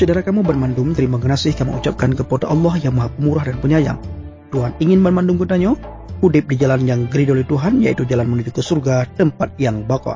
Saudara kamu bermandum, terima kasih kamu ucapkan kepada Allah yang Maha Pemurah dan Penyayang. Tuhan ingin bermandum katanya, udip di jalan yang geridoli Tuhan, yaitu jalan menuju ke surga, tempat yang baka.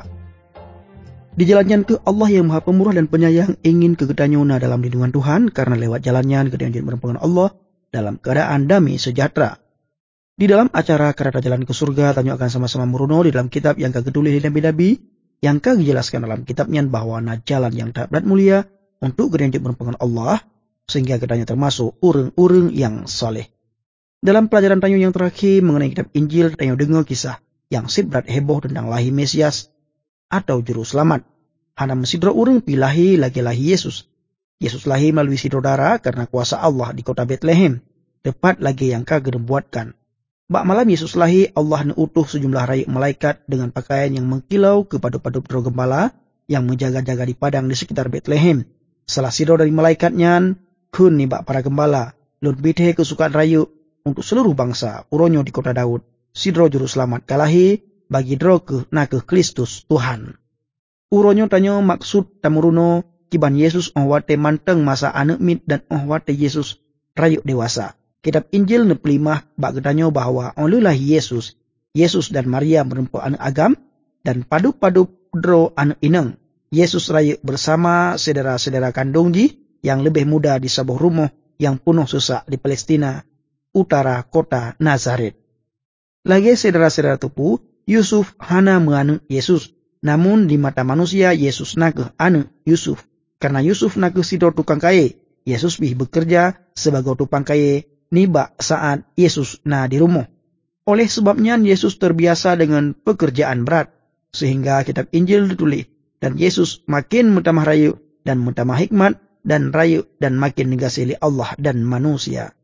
Di jalannya ke Allah yang Maha Pemurah dan Penyayang, ingin ke ketanyona dalam lindungan Tuhan, karena lewat jalannya ketanyona berpengen Allah dalam keadaan damai sejahtera. Di dalam acara kereta jalan ke surga, tanyo akan sama-sama meruno di dalam kitab yang kegetulis di Nabi-Nabi, yang dijelaskan dalam kitabnya bahwa jalan yang tak berat mulia untuk ketanyona berpengen Allah, sehingga ketanya termasuk urang-urang yang saleh. Dalam pelajaran tanyo yang terakhir mengenai kitab Injil, tanyo dengar kisah yang berat heboh tentang lahir Mesias atau juru selamat. Hana mesidro urang pilahi lagi-lahi Yesus. Yesus lahir melalui sidro darah karena kuasa Allah di kota Bethlehem, tepat lagi yang kagak dibuatkan. Bak malam Yesus lahir, Allah utuh sejumlah rakyat malaikat dengan pakaian yang mengkilau kepada paduk gembala yang menjaga-jaga di padang di sekitar Bethlehem. Salah sidro dari malaikatnya kun nibak para gembala, lun bidhe kesukaan rayu untuk seluruh bangsa, uronyo di kota Daud, sidro juru selamat kalahi bagi dro ke nakeh Kristus Tuhan. Uronyo tanyo maksud tamuruno kiban Yesus wate manteng masa anak mit dan wate Yesus rayu dewasa. Kitab Injil neplimah bak getanyo bahwa olehlah Yesus dan Maria merempuh anak agam dan padu-padu dro anak ineng. Yesus rayu bersama saudara-saudara kandungji yang lebih muda di sebuah rumah yang penuh sesak di Palestina, utara kota Nazaret. Lagi saudara-saudara tupu, Yusuf hana menganuk Yesus. Namun di mata manusia, Yesus nakeh anak Yusuf. Karena Yusuf nakeh sidor tukang kaya, Yesus bih bekerja sebagai tukang kaya nibak saat Yesus di rumah. Oleh sebabnya Yesus terbiasa dengan pekerjaan berat, sehingga kitab Injil ditulis. Dan Yesus makin mutamah rayu dan mutamah hikmat dan rayu dan makin negasili Allah dan manusia.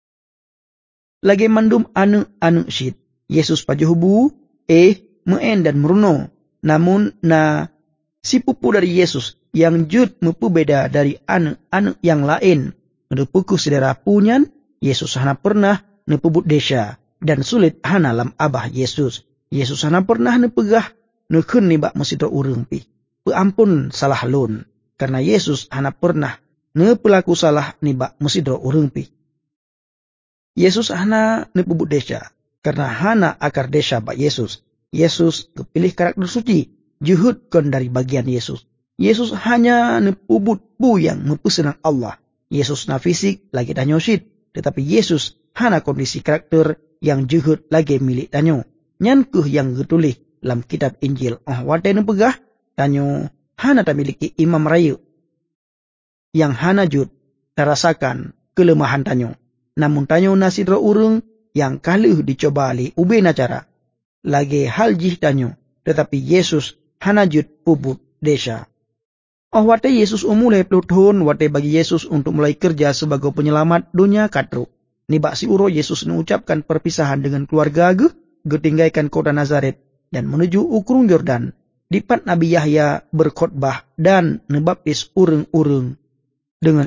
Lagi mandum anu syid, Yesus pajuhubu, meen dan meruno. Namun si pupu dari Yesus yang jud mepu beda dari anu yang lain. Menupuku saudara punyan, Yesus hana pernah nepebut desa dan sulit hana lam abah Yesus. Yesus hana pernah nepegah nekun nibak mesidro urang pi. Peampun salah lun, karena Yesus hana pernah nepelaku salah nibak mesidro urang pi. Yesus hana nepebut desa, karena hana akar desa bak Yesus. Yesus kepilih karakter suci, juhud kon dari bagian Yesus. Yesus hanya nepubut bu yang mepesenang Allah. Yesus na fisik lagi tanyo syid, tetapi Yesus hana kondisi karakter yang juhud lagi milik tanyo. Nyankuh yang getulih dalam kitab Injil, wate nepegah tanyo hana tak miliki imam rayu yang hana jud terasakan kelemahan tanyo. Namun tanyo nasidro urung yang kaluh dicoba li ubena cara. Lagi hal jih tanyo, tetapi Yesus hana jud pubut desa. Wate Yesus umulai pelutun, wate bagi Yesus untuk mulai kerja sebagai penyelamat dunia katru. Nibak si uro Yesus mengucapkan perpisahan dengan keluarga getinggaikan kota Nazaret dan menuju ukurung Yordan. Dipat Nabi Yahya berkhotbah dan nebaptis urung-urung dengan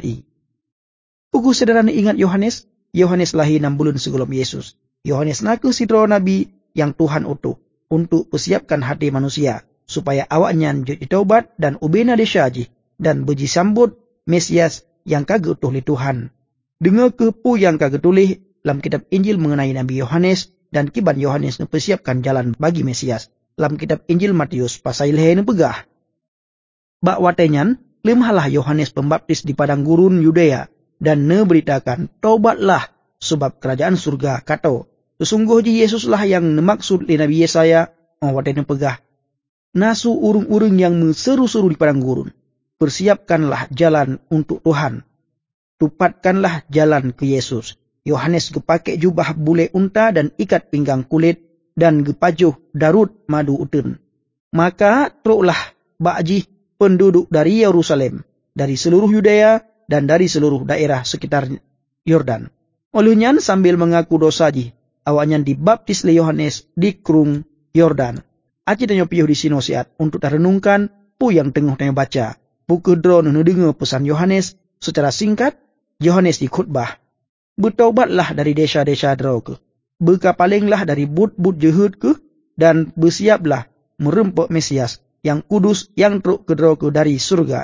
Pugu sederhana ingat Yohanes lahir 6 bulan sebelum Yesus. Yohanes naku sidro Nabi yang Tuhan utuh untuk persiapkan hati manusia supaya awaknya ditaubat dan ubena desaji dan beji sambut Mesias yang kagak utuh li Tuhan. Dengar kepu yang kagak tulis dalam kitab Injil mengenai Nabi Yohanes dan kiban Yohanes mempersiapkan jalan bagi Mesias. Dalam kitab Injil Matius pasal lehen pegah. Bak watenyan, limhalah Yohanes Pembaptis di padang gurun Yudea dan beritakan, taubatlah sebab kerajaan surga kato. Sesungguhnya Yesuslah yang nemaksud di Nabi Yesaya, waten pegah. Nasu urung-urung yang menseru-seru di padang gurun. Persiapkanlah jalan untuk Tuhan. Tupatkanlah jalan ke Yesus. Yohanes gepake jubah bule unta dan ikat pinggang kulit dan gepajuh darut madu utun. Maka truklah bakji penduduk dari Yerusalem, dari seluruh Yudea dan dari seluruh daerah sekitar Yordan. Olehnya sambil mengaku dosa awaknya dibaptis le Yohanes di krung Yordan. Aci tanyo piuh di sino siat untuk tarenungkan pu yang tengah tanyo baca. Buku drone dengar pesan Yohanes secara singkat. Yohanes di khutbah. Bertaubatlah dari desa-desa droge. Berkapalinglah dari but-but jehud ke dan bersiaplah merempuk Mesias yang kudus yang truk ke droge dari surga.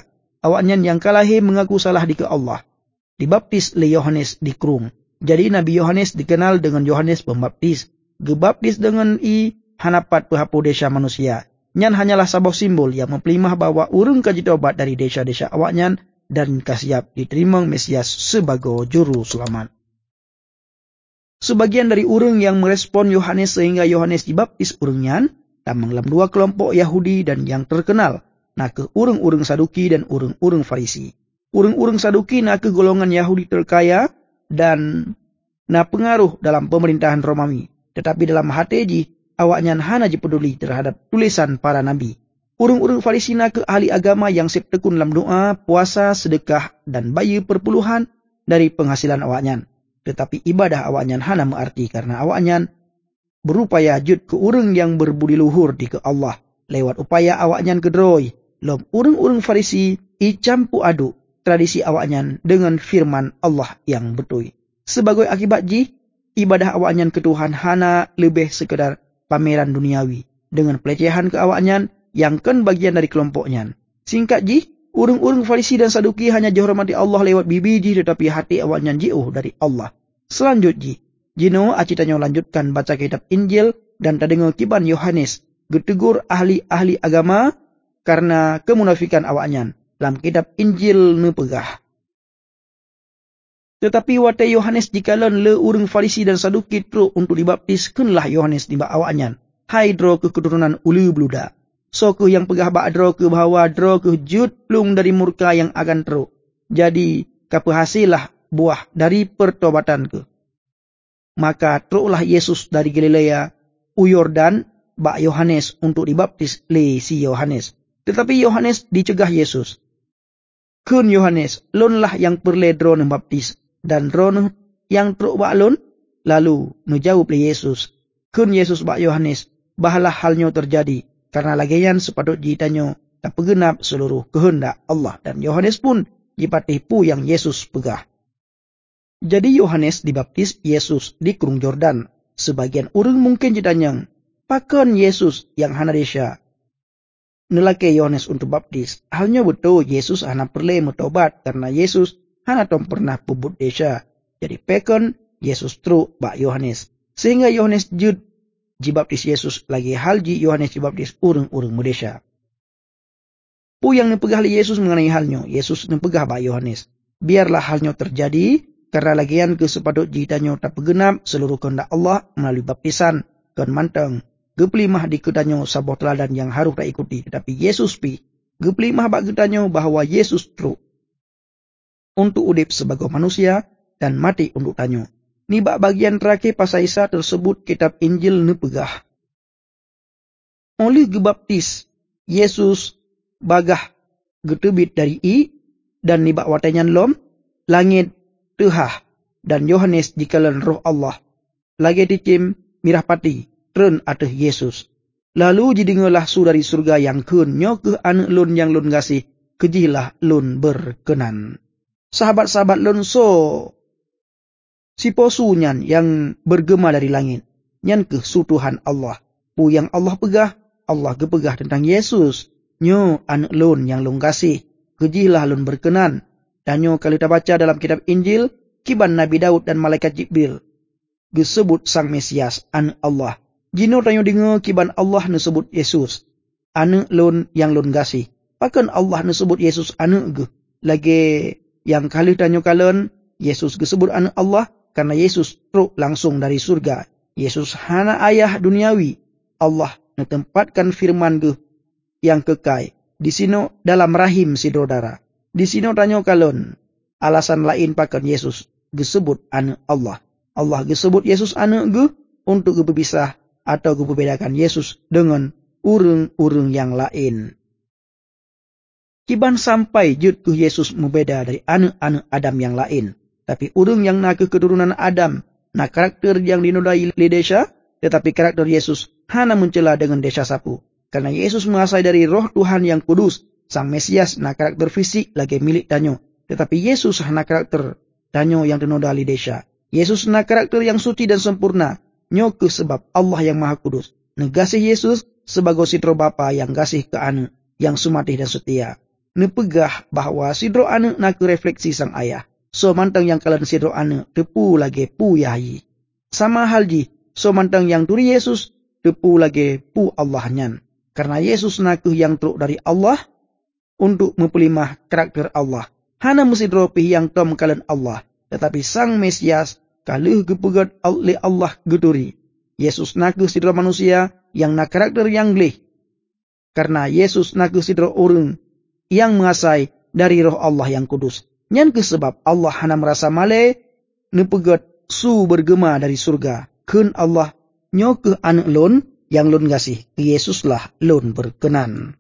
awaknyan yang kalahe mengaku salah di ke Allah. Dibaptis le Yohanes di Krung. Jadi Nabi Yohanes dikenal dengan Yohanes Pembaptis. Gebaptis dengan hanapat pehapu desa manusia. Nyan hanyalah sebuah simbol yang mempelimah bahawa urang kaji taubat dari desa-desa awaknyan dan kasiap diterima Mesias sebagai juru selamat. Sebagian dari urang yang merespon Yohanes sehingga Yohanes dibaptis urangnya tamang dalam dua kelompok Yahudi dan yang terkenal, ke urang-urang Saduki dan urang-urang Farisi. Urang-urang Saduki ke golongan Yahudi terkaya dan pengaruh dalam pemerintahan Romawi. Tetapi dalam hati awaknya hana je peduli terhadap tulisan para nabi. Urang-urang Farisi ke ahli agama yang sip tekun dalam doa, puasa, sedekah dan bayar perpuluhan dari penghasilan awaknya. Tetapi ibadah awaknya hana mengerti karena awaknya berupaya jud ke urang yang berbudi luhur di ke Allah lewat upaya awaknya kedroi. Lom urang-urang Farisi campu aduk tradisi awaknya dengan firman Allah yang betul. Sebagai akibat ibadah awaknya ke Tuhan hana lebih sekedar pameran duniawi dengan pelecehan ke awaknya yang kan bagian dari kelompoknya. Singkat urang-urang Farisi dan Saduki hanya dihormati Allah lewat bibiji tetapi hati awaknya jauh dari Allah. Selanjutnya, jino acitanyo lanjutkan baca kitab Injil dan tadengo kiban Yohanes getegur ahli-ahli agama karena kemunafikan awaknya dalam kitab Injil nepegah. Tetapi wate Yohanes jikalan le urang Farisi dan Saduki truk untuk dibaptis kenlah Yohanes di awaknya. Hai dro ke keturunan ulu beluda. So ke yang pegah bak dro ke bahawa dro ke jud plung dari murka yang akan teruk. Jadi kapehasilah buah dari pertobatan ke. Maka truklah Yesus dari Galilea Yordan bak Yohanes untuk dibaptis le si Yohanes. Tetapi Yohanes dicegah Yesus. Kun Yohanes, lonlah yang perle dro baptis dan dro yang truk bak lon. Lalu jawab le Yesus. Kun Yesus bak Yohanes, bahalah halnya terjadi. Karena lagian sepatut jitanyo tak pegenap seluruh kehendak Allah. Dan Yohanes pun jipatipu yang Yesus pegah. Jadi Yohanes dibaptis Yesus di Krung Jordan. Sebagian urang mungkin jitanyang, pakan Yesus yang hana desa nelake Yohanes untuk baptis. Halnya betul Yesus hana perle metobat karena Yesus hana tom pernah pebut desa. Jadi pakan Yesus truk bak Yohanes. Sehingga Yohanes jud dibaptis Yesus lagi halji Yohanes dibaptis urang-urang medesa. Pu yang nepegah li Yesus mengenai halnya, Yesus nepegah bak Yohanes. Biarlah halnya terjadi karena lagian ke sepatut jitanyo tak pegenap seluruh kehendak Allah melalui baptisan kan mantang. Geplimah di ketanyo sabuh teladan yang harus tak ikuti. Tetapi Yesus geplimah bak ketanyo bahawa Yesus truk untuk udip sebagai manusia dan mati untuk tanyo. Ni bak bagian terakhir pasal Isa tersebut kitab Injil nepegah. Oleh gebaptis Yesus bagah getebit dari dan ni bak watanyan lom langit tehah dan Yohanes dikalan roh Allah. Lagi dicim mirah pati tren ateh Yesus. Lalu jidingelah su dari surga yang kun nyo ke anak lun yang lun gasih kejilah lun berkenan. Sahabat-sahabat lun si posunyan yang bergema dari langit. Nyan ke su Tuhan Allah. Pu yang Allah pegah, Allah gepegah tentang Yesus. Nyo anak lun yang lun kasih. Kejilah lun berkenan. Dan nyo kalau kita baca dalam kitab Injil, kiban Nabi Daud dan Malaikat Jibril. Gesebut sang Mesias, anak Allah. Jino tanyo dengar kiban Allah nesebut Yesus. Anak lun yang lun kasih. Pakan Allah nesebut Yesus anak ge. Lagi yang kali tanyo kalen, Yesus gesebut anak Allah. Karena Yesus truk langsung dari surga. Yesus hana ayah duniawi. Allah netempatkan firman ge yang kekal. Di sini dalam rahim si dodara. Di sini tanyo kalon. Alasan lain pakan Yesus gesebut anak Allah. Allah gesebut Yesus anak ge untuk berpisah atau membedakan Yesus dengan urang-urang yang lain. Kiban sampai jud ke Yesus membeda dari anak-anak Adam yang lain. Tapi urang yang nak keturunan Adam, nak karakter yang dinodai li desa, tetapi karakter Yesus hana mencela dengan desa sapu. Karena Yesus mengasai dari roh Tuhan yang kudus, sang Mesias nak karakter fisik lagi milik danyo. Tetapi Yesus hana karakter danyo yang dinodai li desa. Yesus nak karakter yang suci dan sempurna, nyoke sebab Allah yang maha kudus. Negasih Yesus sebagai sitro bapa yang kasih ke anak, yang sumatih dan setia. nepegah bahawa sidro anak nak refleksi sang ayah. So mantang yang kalian sidro anak tepu lagi pu yahi. Sama hal ji, so mantang yang turi Yesus tepu lagi pu Allah nyan. Karena Yesus naku yang teruk dari Allah untuk mempelimah karakter Allah. Hana musidro pih yang tom kalian Allah. Tetapi sang Mesias kaluh gepegat oleh Allah geturi. Yesus naku sidro manusia yang nak karakter yang gleh. Karena Yesus naku sidro orang yang mengasai dari roh Allah yang kudus. Nyan sebab Allah hana merasa male nepegat su bergema dari surga. Kun Allah nyoke anak lon yang lon gasih. Yesuslah lon berkenan.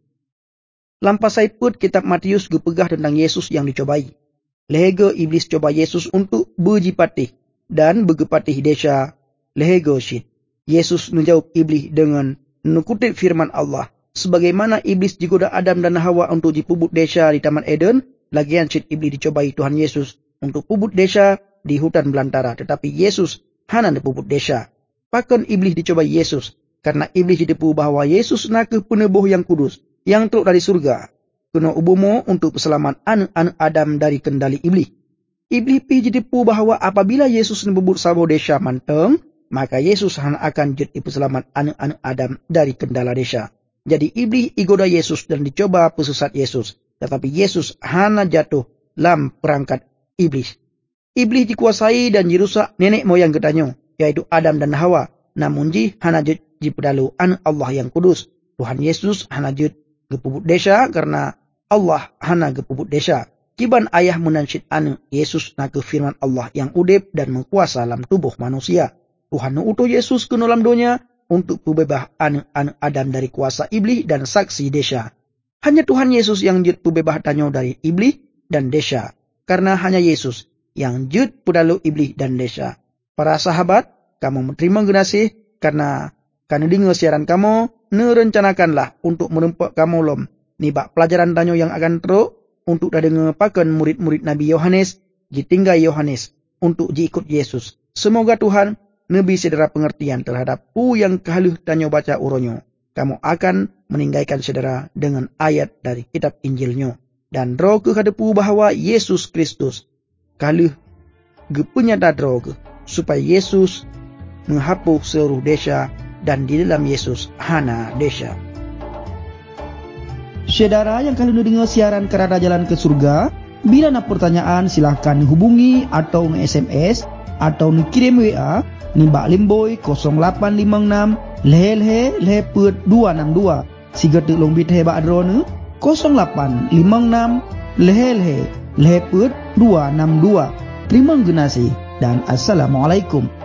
Lampasai put kitab Matius gepegah tentang Yesus yang dicobai. Lehego iblis coba Yesus untuk berjipatih dan bergepatih desa lehego syit. Yesus menjawab iblis dengan mengutip firman Allah. Sebagaimana iblis digoda Adam dan Hawa untuk dipubut desa di Taman Eden, lagian syit iblis dicobai Tuhan Yesus untuk pubut desa di hutan belantara. Tetapi Yesus hana dipubut desa. Pakan iblis dicobai Yesus karena iblis ditipu bahawa Yesus nak penebuh yang kudus, yang teruk dari surga. Kena ubumo untuk peselamat anak-anak Adam dari kendali iblis. Iblis pi ditipu bahawa apabila Yesus membubut sabo desa manteng, maka Yesus hanya akan jadi peselamat anak-anak Adam dari kendala desa. Jadi iblis igoda Yesus dan dicoba pesesat Yesus. Tetapi Yesus hanya jatuh dalam perangkat iblis. Iblis dikuasai dan dirusak nenek moyang getanyo, yaitu Adam dan Hawa. Namun hanya jadi pedalu anak Allah yang kudus. Tuhan Yesus hanya jadi gepubut desa karena Allah hana gepubut desa. Kiban ayah menansyid anak Yesus nak firman Allah yang udip dan mengkuasa dalam tubuh manusia. Tuhan utuh Yesus ke dalam dunia untuk pembebas anak-anak Adam dari kuasa iblis dan saksi desa. Hanya Tuhan Yesus yang jut pembebas tanyo dari iblis dan desa. Karena hanya Yesus yang jut pedalu iblis dan desa. Para sahabat, kamu menerima generasi karena dengar siaran kamu, nerencanakanlah untuk merempak kamu lom. Nibak pelajaran tanyo yang akan teruk untuk dah dengar pakan murid-murid Nabi Yohanes, ditinggal Yohanes untuk diikut Yesus. Semoga Tuhan Nabi saudara pengertian terhadap yang kaluh tanyo baca uronyo. Kamu akan meninggalkan saudara dengan ayat dari kitab Injilnya. Dan roh ke hadepu bahawa Yesus Kristus kaluh gepenyata roh supaya Yesus menghapus seluruh desa dan di dalam Yesus hana desa. Saudara yang kalian dengar siaran Kerana Jalan ke Surga, bila nak pertanyaan silahkan hubungi atau nge-SMS atau kirim WA ni Mbak Limboy 0856 leh leput 262. Siga tuk long bit heba adrone 0856 leh leput 262. Terima kasih dan assalamualaikum.